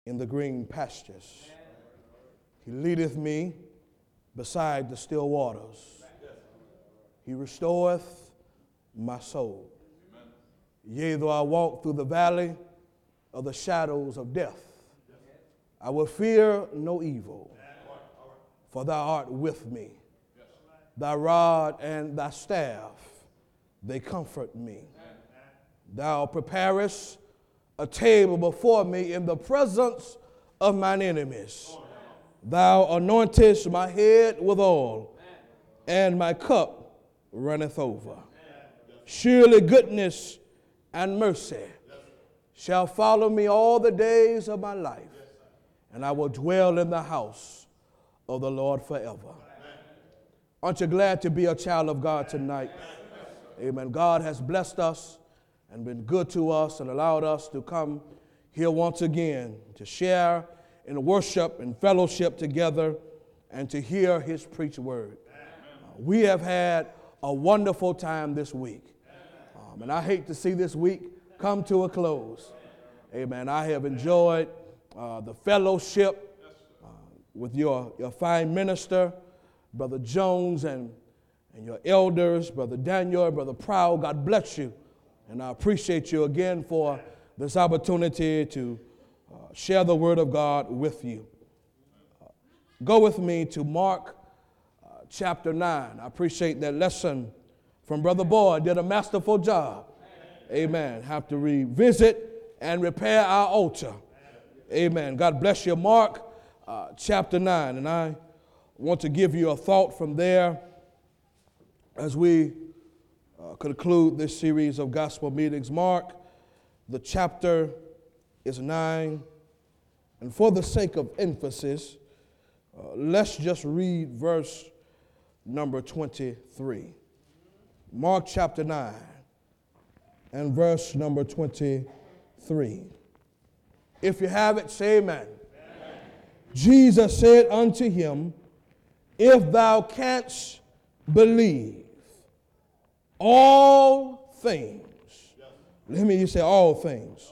in the green pastures. He leadeth me beside the still waters. He restoreth my soul. Yea, though I walk through the valley of the shadows of death, I will fear no evil, for thou art with me. Thy rod and thy staff, they comfort me. Thou preparest a table before me in the presence of mine enemies. Thou anointest my head with oil, and my cup runneth over. Surely goodness and mercy shall follow me all the days of my life, and I will dwell in the house of the Lord forever. Aren't you glad to be a child of God tonight? Amen. God has blessed us and been good to us and allowed us to come here once again to share in worship and fellowship together and to hear his preached word. We have had a wonderful time this week. And I hate to see this week come to a close. Amen. I have enjoyed the fellowship with your fine minister, Brother Jones, and your elders, Brother Daniel and Brother Proud. God bless you. And I appreciate you again for this opportunity to share the word of God with you. Go with me to Mark chapter 9. I appreciate that lesson from Brother Boyd. Did a masterful job. Amen. Have to revisit and repair our altar. Amen. God bless you. Mark chapter 9. And I want to give you a thought from there as we conclude this series of gospel meetings. Mark, the chapter is 9. And for the sake of emphasis, let's just read verse number 23. Mark chapter 9 and verse number 23. If you have it, say amen. Amen. Jesus said unto him, if thou canst believe, all things, let me say all things.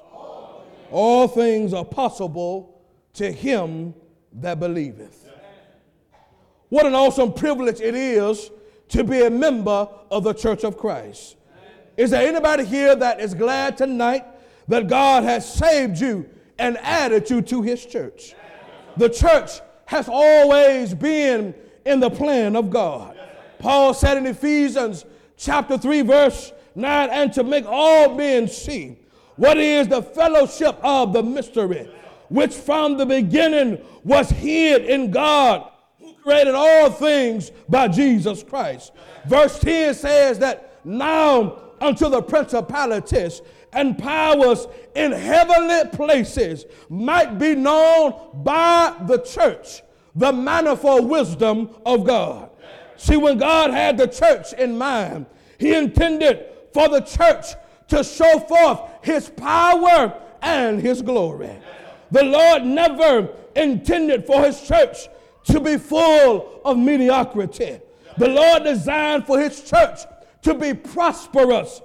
All things are possible to him that believeth. What an awesome privilege it is to be a member of the Church of Christ. Is there anybody here that is glad tonight that God has saved you and added you to his church? The church has always been in the plan of God. Paul said in Ephesians chapter 3 verse 9, and to make all men see what is the fellowship of the mystery, which from the beginning was hid in God, who created all things by Jesus Christ. Verse 10 says that now unto the principalities and powers in heavenly places might be known by the church the manifold wisdom of God. See, when God had the church in mind, he intended for the church to show forth his power and his glory. The Lord never intended for his church to be full of mediocrity. The Lord designed for his church to be prosperous,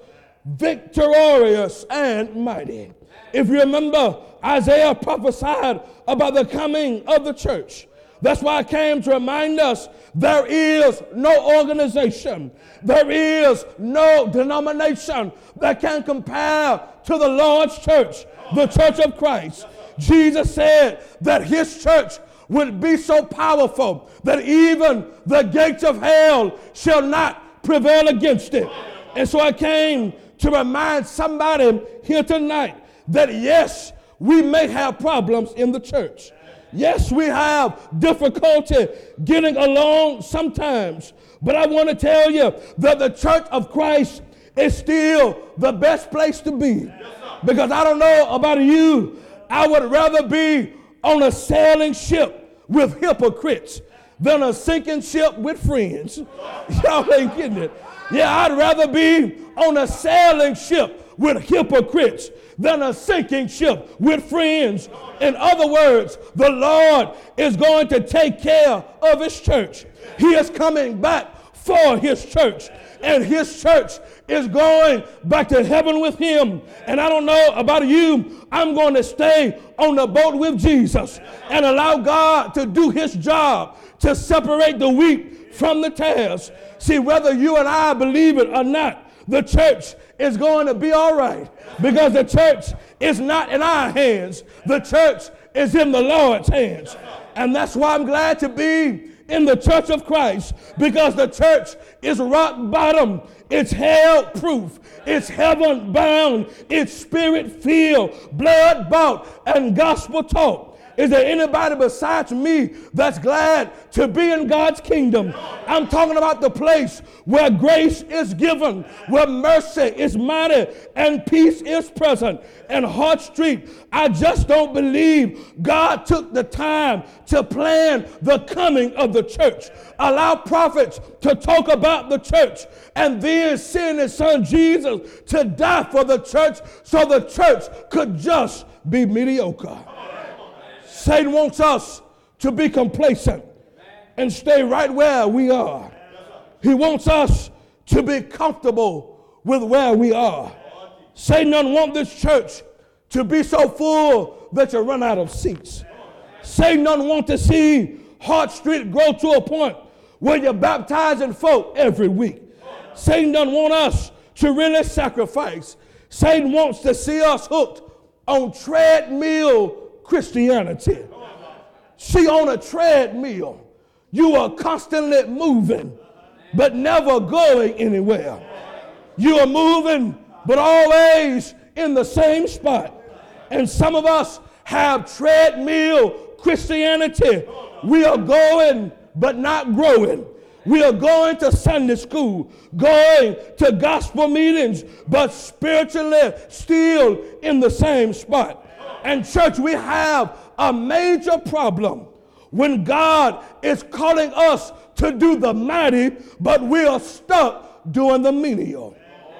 victorious, and mighty. If you remember, Isaiah prophesied about the coming of the church. That's why I came to remind us there is no organization, there is no denomination that can compare to the Lord's church, the Church of Christ. Jesus said that his church would be so powerful that even the gates of hell shall not prevail against it. And so I came to remind somebody here tonight that yes, we may have problems in the church. Yes, we have difficulty getting along sometimes, but I want to tell you that the Church of Christ is still the best place to be. Because I don't know about you, I would rather be on a sailing ship with hypocrites than a sinking ship with friends. Y'all ain't getting it. Yeah, I'd rather be on a sailing ship with hypocrites than a sinking ship with friends. In other words, the Lord is going to take care of his church. He is coming back for his church. and his church is going back to heaven with him. And I don't know about you, I'm going to stay on the boat with Jesus and allow God to do his job to separate the wheat from the tares. See, whether you and I believe it or not, the church is going to be all right, because the church is not in our hands. The church is in the Lord's hands. And that's why I'm glad to be in the church of Christ, because the church is rock bottom. It's hell proof. It's heaven bound. It's spirit filled, blood bought, and gospel taught. Is there anybody besides me that's glad to be in God's kingdom? I'm talking about the place where grace is given, where mercy is mighty, and peace is present. And Hart Street, I just don't believe God took the time to plan the coming of the church. Allow prophets to talk about the church, and then send his son Jesus to die for the church so the church could just be mediocre. Satan wants us to be complacent and stay right where we are. He wants us to be comfortable with where we are. Satan doesn't want this church to be so full that you run out of seats. Satan doesn't want to see Hart Street grow to a point where you're baptizing folk every week. Satan doesn't want us to really sacrifice. Satan wants to see us hooked on treadmill Christianity. See, on a treadmill, you are constantly moving, but never going anywhere. You are moving, but always in the same spot. And some of us have treadmill Christianity. We are going, but not growing. We are going to Sunday school, going to gospel meetings, but spiritually still in the same spot. And church, we have a major problem when God is calling us to do the mighty, but we are stuck doing the menial.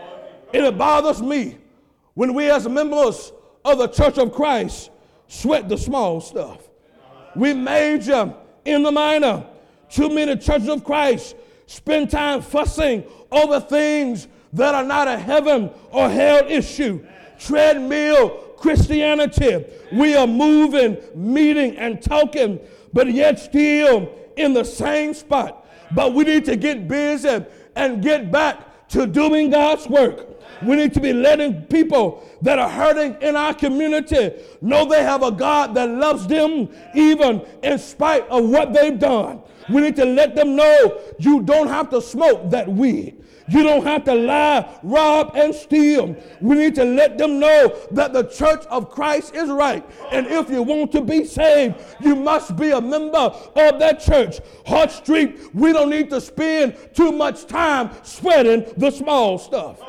It bothers me when we as members of the Church of Christ sweat the small stuff. We major in the minor. Too many churches of Christ spend time fussing over things that are not a heaven or hell issue. Treadmill Christianity. We are moving, meeting, and talking, but yet still in the same spot. But we need to get busy and get back to doing God's work. We need to be letting people that are hurting in our community know they have a God that loves them even in spite of what they've done. We need to let them know you don't have to smoke that weed. You don't have to lie, rob, and steal. We need to let them know that the church of Christ is right. And if you want to be saved, you must be a member of that church. Hart Street, we don't need to spend too much time sweating the small stuff.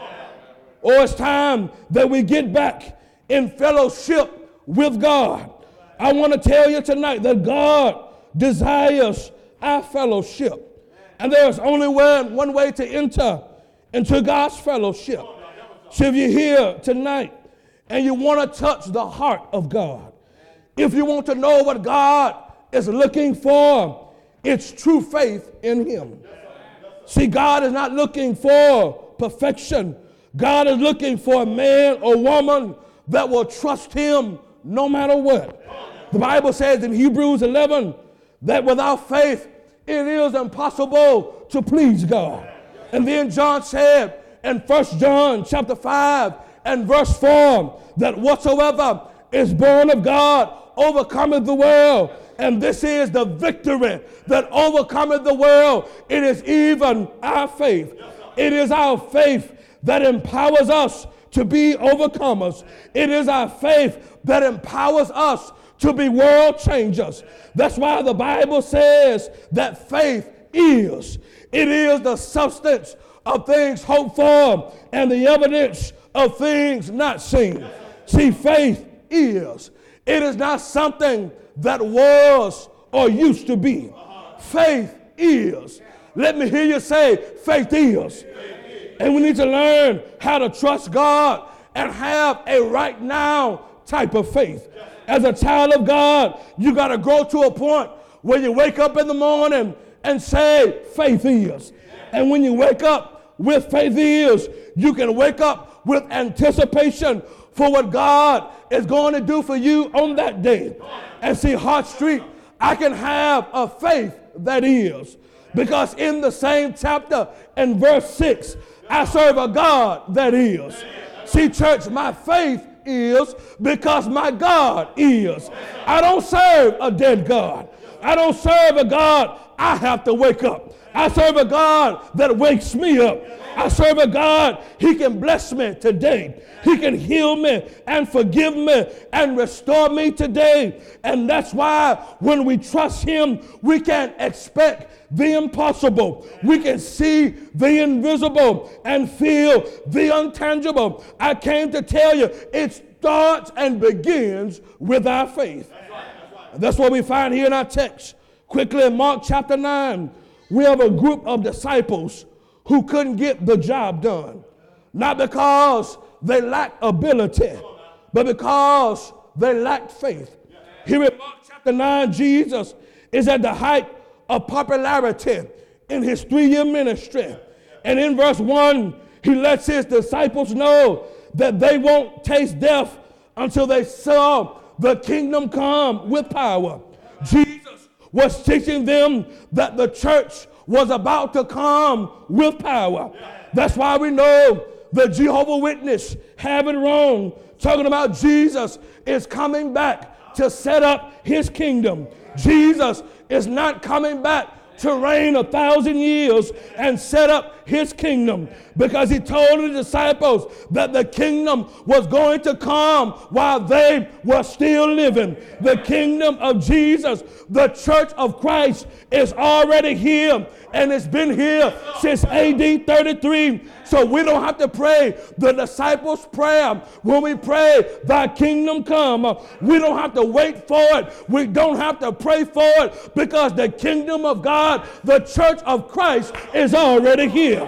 Or it's time that we get back in fellowship with God. I want to tell you tonight that God desires our fellowship. And there's only one way to enter into God's fellowship. So if you're here tonight and you want to touch the heart of God, if you want to know what God is looking for, it's true faith in him. See, God is not looking for perfection. God is looking for a man or woman that will trust him no matter what. The Bible says in Hebrews 11 that without faith it is impossible to please God. And then John said in 1 John chapter 5 and verse 4 that whatsoever is born of God overcometh the world. And this is the victory that overcometh the world. It is even our faith. It is our faith that empowers us to be overcomers. It is our faith that empowers us to be world changers. That's why the Bible says that faith is. It is the substance of things hoped for and the evidence of things not seen. See, faith is. It is not something that was or used to be. Faith is. Let me hear you say, faith is. And we need to learn how to trust God and have a right now type of faith. As a child of God, you got to grow to a point where you wake up in the morning and say, faith is. And when you wake up, with faith is you can wake up with anticipation for what God is going to do for you on that day. And see, Hart Street, I can have a faith that is. Because in the same chapter in verse 6, I serve a God that is. See, church, my faith is because my God is. I don't serve a dead God. I don't serve a God I have to wake up. I serve a God that wakes me up. I serve a God, he can bless me today. He can heal me and forgive me and restore me today. And that's why when we trust him, we can expect the impossible. We can see the invisible and feel the untangible. I came to tell you, it starts and begins with our faith. That's what we find here in our text. Quickly in Mark chapter 9, we have a group of disciples who couldn't get the job done. Not because they lacked ability, but because they lacked faith. Here in Mark chapter 9, Jesus is at the height of popularity in his 3-year ministry. And in verse 1, he lets his disciples know that they won't taste death until they saw the kingdom come with power. Jesus was teaching them that the church was about to come with power. That's why we know the Jehovah's Witness have it wrong, talking about Jesus is coming back to set up his kingdom. Jesus is not coming back to reign 1,000 years and set up his kingdom, because he told the disciples that the kingdom was going to come while they were still living. The kingdom of Jesus, the church of Christ, is already here, and it's been here since AD 33. So we don't have to pray the disciples' prayer when we pray, thy kingdom come. We don't have to wait for it. We don't have to pray for it, because the kingdom of God, the church of Christ, is already here.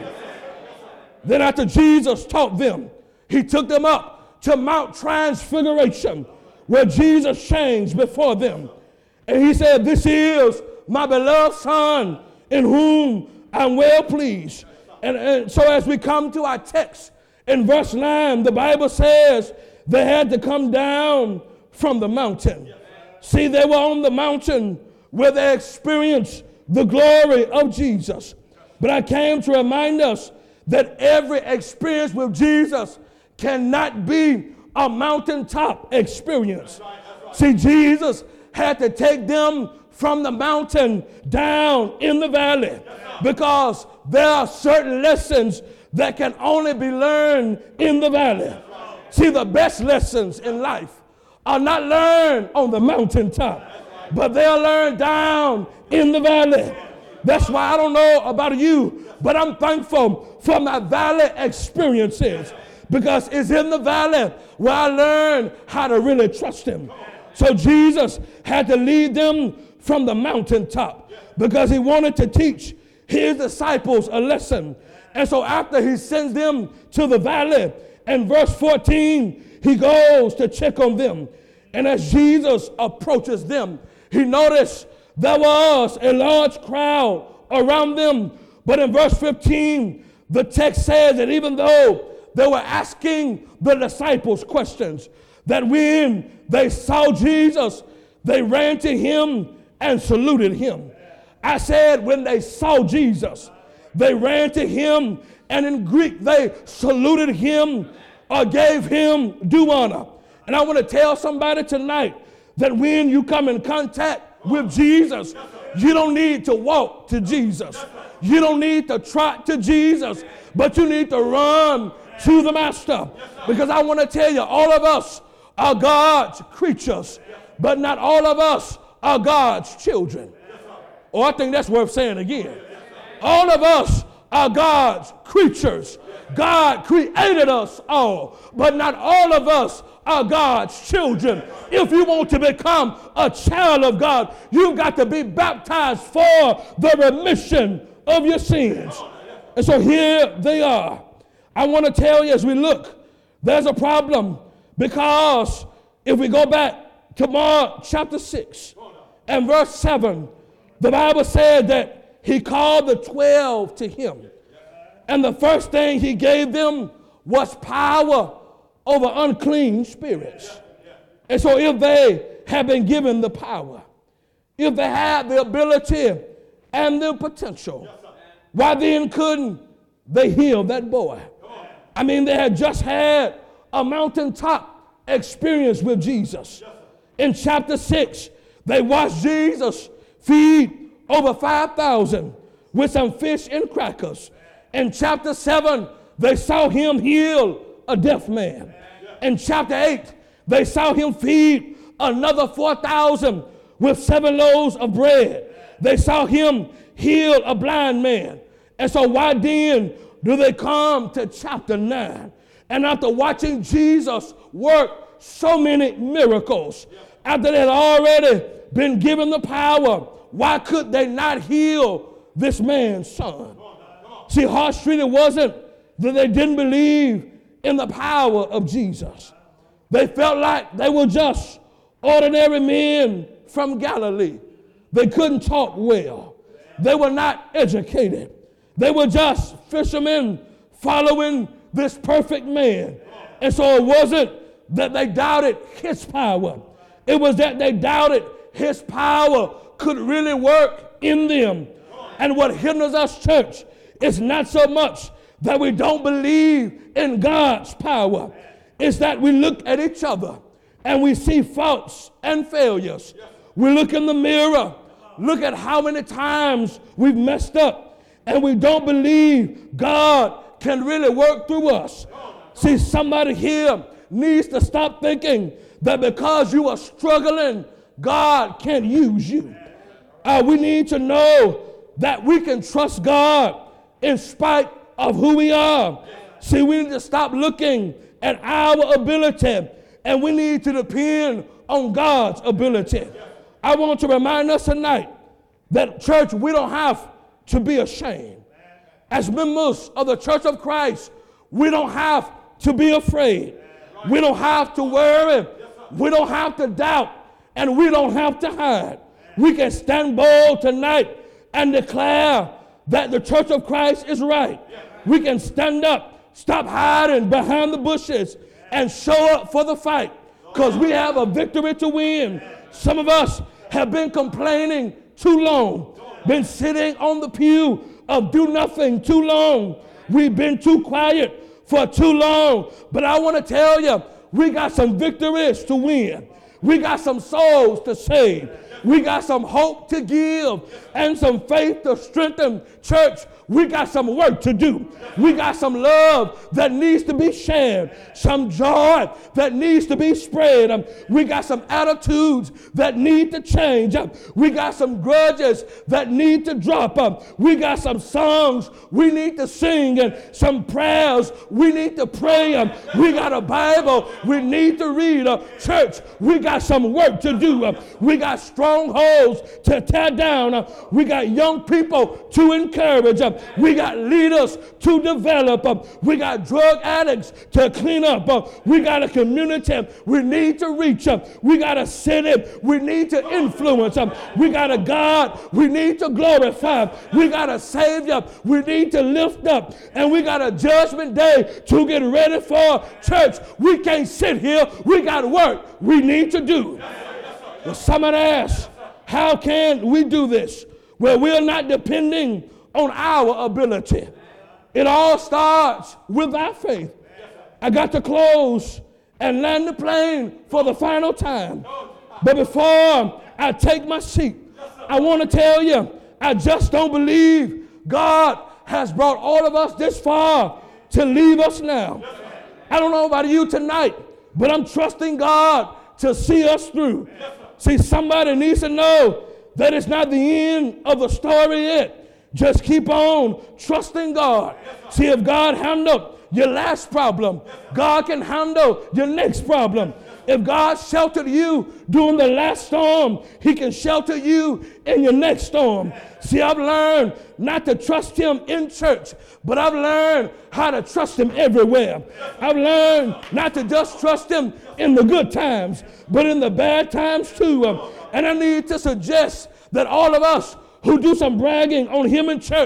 Then after Jesus taught them, he took them up to Mount Transfiguration, where Jesus changed before them. And he said, this is my beloved Son, in whom I'm well pleased. And so as we come to our text, in verse 9, the Bible says they had to come down from the mountain. See, they were on the mountain where they experienced the glory of Jesus. But I came to remind us that every experience with Jesus cannot be a mountaintop experience. See, Jesus had to take them from the mountain down in the valley, because there are certain lessons that can only be learned in the valley. See, the best lessons in life are not learned on the mountaintop, but they are learned down in the valley. That's why I don't know about you, but I'm thankful for my valley experiences, because it's in the valley where I learned how to really trust him. So Jesus had to lead them from the mountaintop, because he wanted to teach his disciples a lesson. And so after he sends them to the valley, in verse 14, he goes to check on them. And as Jesus approaches them, he noticed there was a large crowd around them. But in verse 15, the text says that even though they were asking the disciples questions, that when they saw Jesus, they ran to him and saluted him. I said when they saw Jesus, they ran to him, and in Greek they saluted him or gave him due honor. And I want to tell somebody tonight that when you come in contact with Jesus, you don't need to walk to Jesus. You don't need to trot to Jesus, but you need to run to the Master. Because I want to tell you, all of us are God's creatures, but not all of us are God's children. Oh, I think that's worth saying again. All of us are God's creatures. God created us all, but not all of us are God's children. If you want to become a child of God, you've got to be baptized for the remission of your sins. And so here they are. I want to tell you, as we look, there's a problem, because if we go back to Mark chapter 6 and verse 7, the Bible said that he called the 12 to him. And the first thing he gave them was power over unclean spirits. And so if they have been given the power, if they had the ability and the potential, why then couldn't they heal that boy? I mean, they had just had a mountaintop experience with Jesus. In chapter 6, they watched Jesus feed over 5,000 with some fish and crackers. In chapter 7, they saw him heal a deaf man. In chapter 8, they saw him feed another 4,000 with 7 loaves of bread. They saw him heal a blind man. And so why then do they come to chapter 9? And after watching Jesus work so many miracles, after they had already been given the power, why could they not heal this man's son? See, Hart Street, it wasn't that they didn't believe in the power of Jesus. They felt like they were just ordinary men from Galilee. They couldn't talk well. They were not educated. They were just fishermen following this perfect man. And so it wasn't that they doubted his power. It was that they doubted his power could really work in them. And what hinders us, church, is not so much that we don't believe in God's power. It's that we look at each other and we see faults and failures. We look in the mirror, look at how many times we've messed up, and we don't believe God can really work through us. See, somebody here needs to stop thinking that because you are struggling, God can't use you. We need to know that we can trust God in spite of who we are. See, we need to stop looking at our ability, and we need to depend on God's ability. I want to remind us tonight that, church, we don't have to be ashamed. As members of the Church of Christ, we don't have to be afraid. We don't have to worry. We don't have to doubt. And we don't have to hide. We can stand bold tonight and declare that the Church of Christ is right. We can stand up, stop hiding behind the bushes, and show up for the fight, because we have a victory to win. Some of us have been complaining too long, been sitting on the pew of do nothing too long. We've been too quiet for too long. But I want to tell you, we got some victories to win. We got some souls to save. We got some hope to give and some faith to strengthen. Church, we got some work to do. We got some love that needs to be shared, some joy that needs to be spread. We got some attitudes that need to change. We got some grudges that need to drop. We got some songs we need to sing and some prayers we need to pray. We got a Bible we need to read. Church, we got some work to do. We got strongholds to tear down. We got young people to encourage. We got leaders to develop. We got drug addicts to clean up. We got a community we need to reach. We got a city we need to influence. We got a God we need to glorify. We got a Savior we need to lift up. And we got a judgment day to get ready for. Church, we can't sit here. We got work we need to do. Well, somebody asks, how can we do this? Well, we're not depending on our ability. It all starts with our faith. I got to close and land the plane for the final time. But before I take my seat, I want to tell you, I just don't believe God has brought all of us this far to leave us now. I don't know about you tonight, but I'm trusting God to see us through. See, somebody needs to know that it's not the end of the story yet. Just keep on trusting God. See, if God handled your last problem, God can handle your next problem. If God sheltered you during the last storm, He can shelter you in your next storm. See, I've learned not to trust Him in church, but I've learned how to trust Him everywhere. I've learned not to just trust Him in the good times, but in the bad times too. And I need to suggest that all of us who do some bragging on Him in church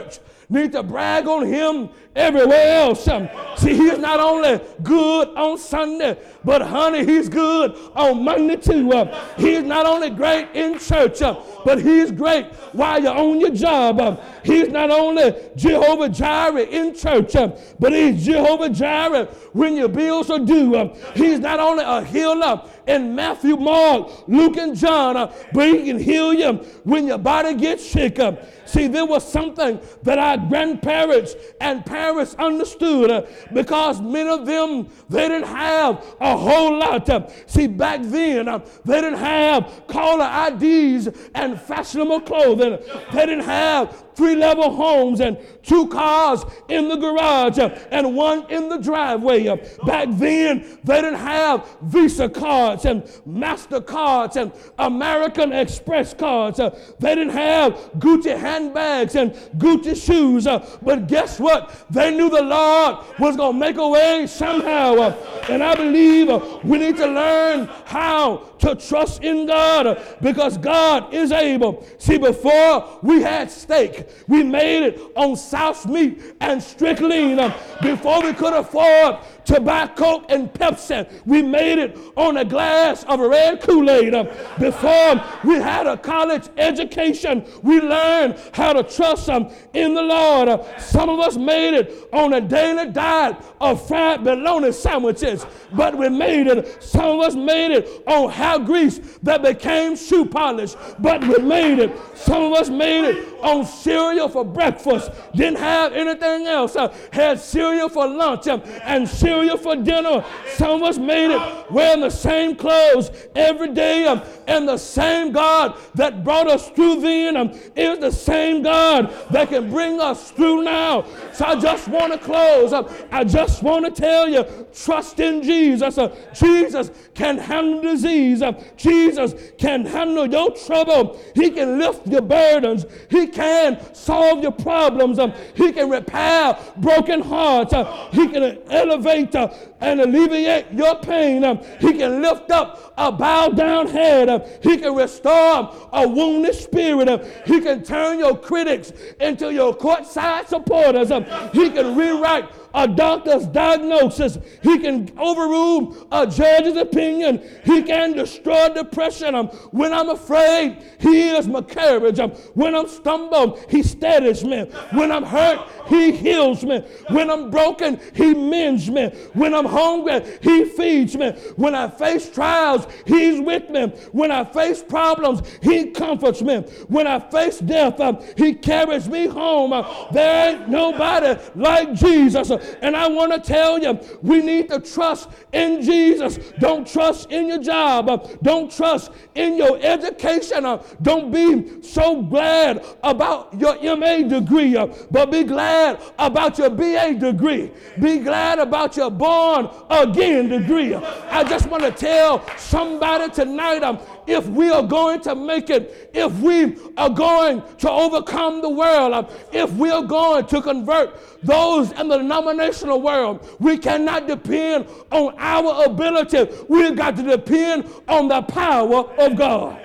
need to brag on him everywhere else. See, he's not only good on Sunday, but honey, he's good on Monday too. He's not only great in church, but he's great while you're on your job. He's not only Jehovah Jireh in church, but he's Jehovah Jireh when your bills are due. He's not only a healer in Matthew, Mark, Luke, and John, but he can heal you when your body gets sick. See, there was something that our grandparents and parents understood because many of them, they didn't have a whole lot. See, back then, they didn't have caller IDs and fashionable clothing. They didn't have 3-level homes and 2 cars in the garage and 1 in the driveway. Back then, they didn't have Visa cards and MasterCards and American Express cards. They didn't have Gucci handbags and Gucci shoes. But guess what? They knew the Lord was going to make a way somehow. And I believe we need to learn how to trust in God because God is able. See, before we had steak, we made it on South Meat and Strychnine. Before we could afford to buy Coke and Pepsi, we made it on a glass of red Kool-Aid. Before we had a college education, we learned how to trust in the Lord. Some of us made it on a daily diet of fried bologna sandwiches, but we made it. Some of us made it on hair grease that became shoe polish, but we made it. Some of us made it on cereal for breakfast, didn't have anything else, had cereal for lunch and cereal for dinner. Some of us made it wearing the same clothes every day, and the same God that brought us through then is the same God that can bring us through now. So I just want to close. I just want to tell you, trust in Jesus. Jesus can handle disease. Jesus can handle your trouble. He can lift your burdens. He can solve your problems. He can repair broken hearts. He can elevate and alleviate your pain. He can lift up a bowed down head. He can restore a wounded spirit. He can turn your critics into your courtside supporters. He can rewrite a doctor's diagnosis. He can overrule a judge's opinion. He can destroy depression. When I'm afraid, he is my courage. When I'm stumbled, he steadies me. When I'm hurt, he heals me. When I'm broken, he mends me. When I'm hungry, he feeds me. When I face trials, he's with me. When I face problems, he comforts me. When I face death, he carries me home. There ain't nobody like Jesus. And I want to tell you, we need to trust in Jesus. Don't trust in your job. Don't trust in your education. Don't be so glad about your MA degree, but be glad about your BA degree. Be glad about your born again degree. I just want to tell somebody tonight, if we are going to make it, if we are going to overcome the world, if we are going to convert those in the denominational world, we cannot depend on our ability. We've got to depend on the power of God.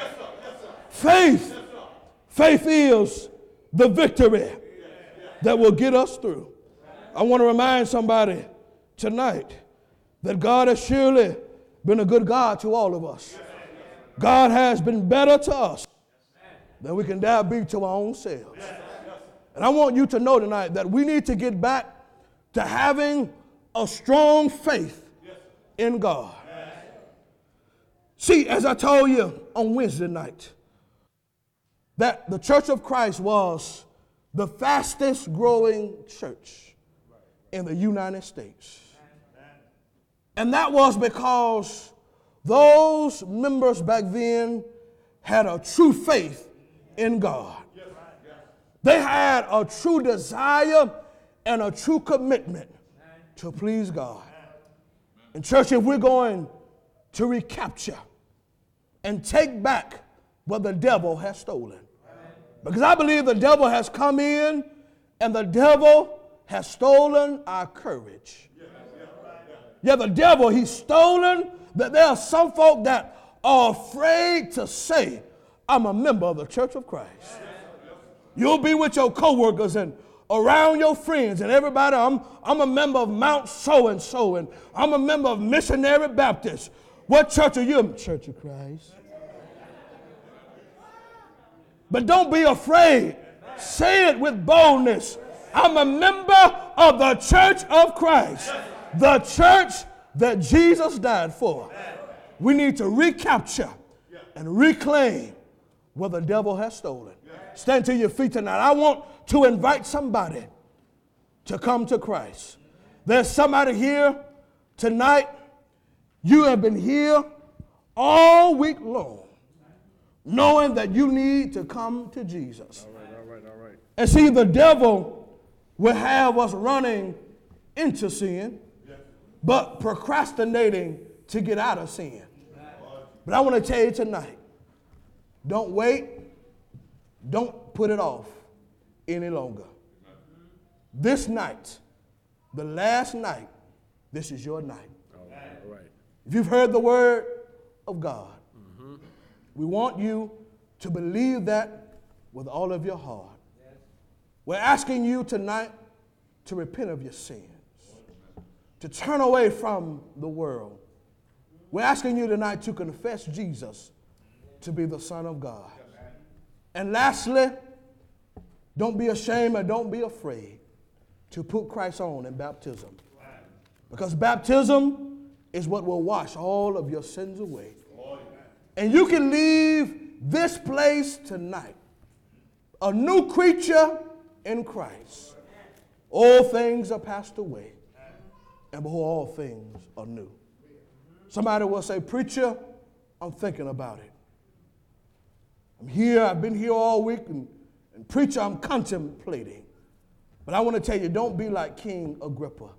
Faith is the victory that will get us through. I want to remind somebody tonight that God has surely been a good God to all of us. God has been better to us than we can dare be to our own selves. And I want you to know tonight that we need to get back to having a strong faith in God. See, as I told you on Wednesday night, that the Church of Christ was the fastest growing church in the United States. And that was because those members back then had a true faith in God. They had a true desire and a true commitment to please God. And church, if we're going to recapture and take back what the devil has stolen, because I believe the devil has come in and the devil has stolen our courage. Yeah, the devil, he's stolen that there are some folk that are afraid to say, I'm a member of the Church of Christ. You'll be with your coworkers and around your friends and everybody, I'm a member of Mount so-and-so, and I'm a member of Missionary Baptist. What church are you in? Church of Christ. But don't be afraid. Say it with boldness. I'm a member of the Church of Christ, the church that Jesus died for. We need to recapture and reclaim what the devil has stolen. Stand to your feet tonight. I want to invite somebody to come to Christ. There's somebody here tonight. You have been here all week long, knowing that you need to come to Jesus. All right. And see, the devil will have us running into sin, but procrastinating to get out of sin. But I want to tell you tonight, don't wait. Don't put it off any longer. This night, the last night, this is your night. All right. If you've heard the word of God, we want you to believe that with all of your heart. We're asking you tonight to repent of your sins, to turn away from the world. We're asking you tonight to confess Jesus to be the Son of God. And lastly, don't be ashamed and don't be afraid to put Christ on in baptism. Because baptism is what will wash all of your sins away. And you can leave this place tonight a new creature in Christ. All things are passed away, and behold, all things are new. Somebody will say, preacher, I'm thinking about it. I'm here, I've been here all week, and preacher, I'm contemplating. But I want to tell you, don't be like King Agrippa.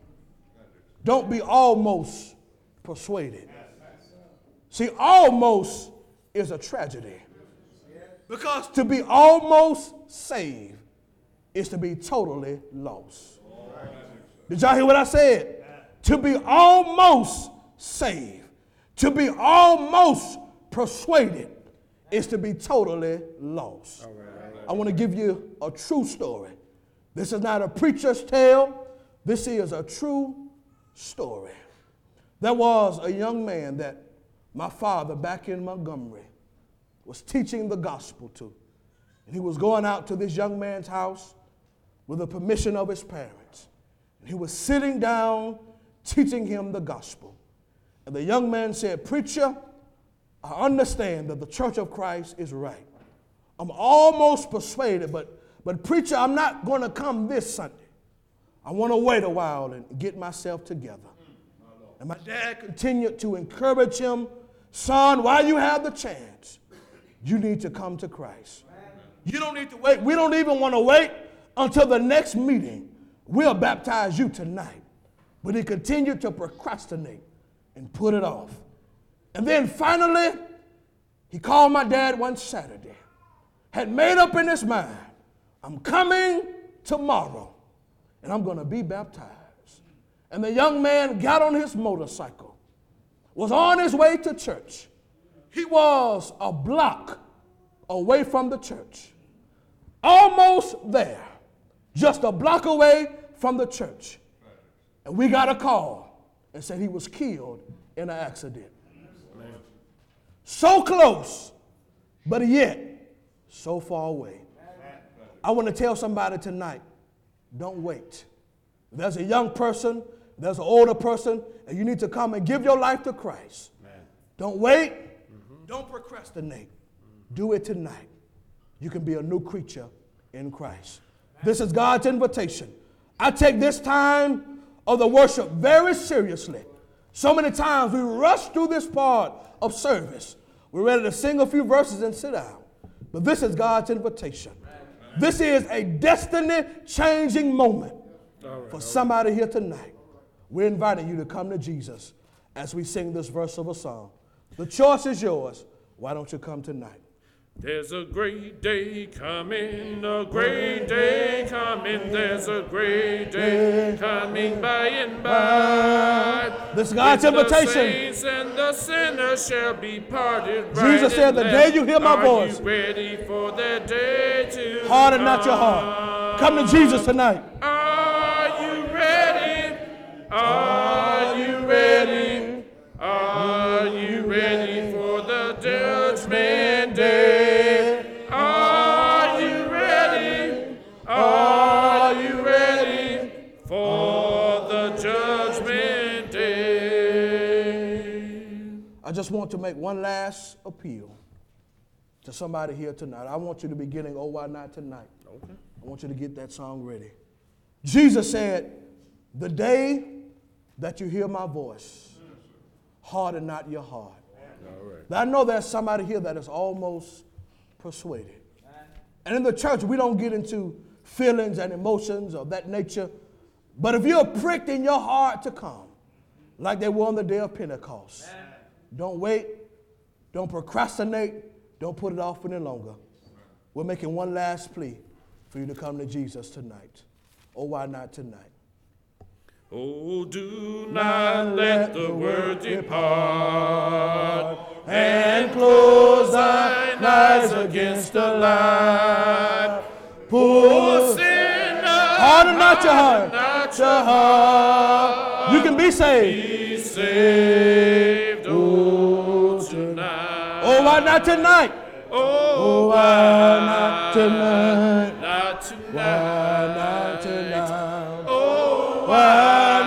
Don't be almost persuaded. See, almost is a tragedy. Because to be almost saved is to be totally lost. Did y'all hear what I said? To be almost saved, to be almost persuaded is to be totally lost. All right. I want to give you a true story. This is not a preacher's tale. This is a true story. There was a young man that my father back in Montgomery was teaching the gospel to. And he was going out to this young man's house with the permission of his parents. And he was sitting down teaching him the gospel. And the young man said, preacher, I understand that the Church of Christ is right. I'm almost persuaded, but preacher, I'm not going to come this Sunday. I want to wait a while and get myself together. And my dad continued to encourage him, son, while you have the chance, you need to come to Christ. You don't need to wait. We don't even want to wait until the next meeting. We'll baptize you tonight. But he continued to procrastinate and put it off. And then finally, he called my dad one Saturday, had made up in his mind, I'm coming tomorrow, and I'm going to be baptized. And the young man got on his motorcycle, was on his way to church. He was a block away from the church, almost there, just a block away from the church. And we got a call and said he was killed in an accident. So close, but yet so far away. I want to tell somebody tonight, don't wait. If there's a young person, there's an older person, and you need to come and give your life to Christ. Don't wait. Don't procrastinate. Do it tonight. You can be a new creature in Christ. This is God's invitation. I take this time of the worship very seriously. So many times we rush through this part of service. We're ready to sing a few verses and sit down. But this is God's invitation. This is a destiny-changing moment for somebody here tonight. We're inviting you to come to Jesus as we sing this verse of a song. The choice is yours. Why don't you come tonight? There's a great day coming, a great day coming. There's a great day coming by and by. This is God's invitation. The saints and the sinners shall be parted. Jesus said, the day you hear my voice, are you ready for that day to harden not your heart. come to Jesus tonight? Are you ready? Are you ready? Are you ready for the judgment day? Are you ready? Are you ready for the judgment day? I just want to make one last appeal to somebody here tonight. I want you to be getting Oh Why Not Tonight. Okay. I want you to get that song ready. Jesus said, the day that you hear my voice, harden not your heart. All right. Now, I know there's somebody here that is almost persuaded. And in the church, we don't get into feelings and emotions of that nature. But if you're pricked in your heart to come, like they were on the day of Pentecost, don't wait, don't procrastinate, don't put it off any longer. We're making one last plea for you to come to Jesus tonight. Oh, why not tonight? Oh, do not let the word depart, and close thine eyes against the light. Poor sinner, Harden not your heart. not your heart. You can be saved. Be saved, oh, tonight. Oh, why not tonight? Oh, why not tonight? Not tonight. Why not tonight?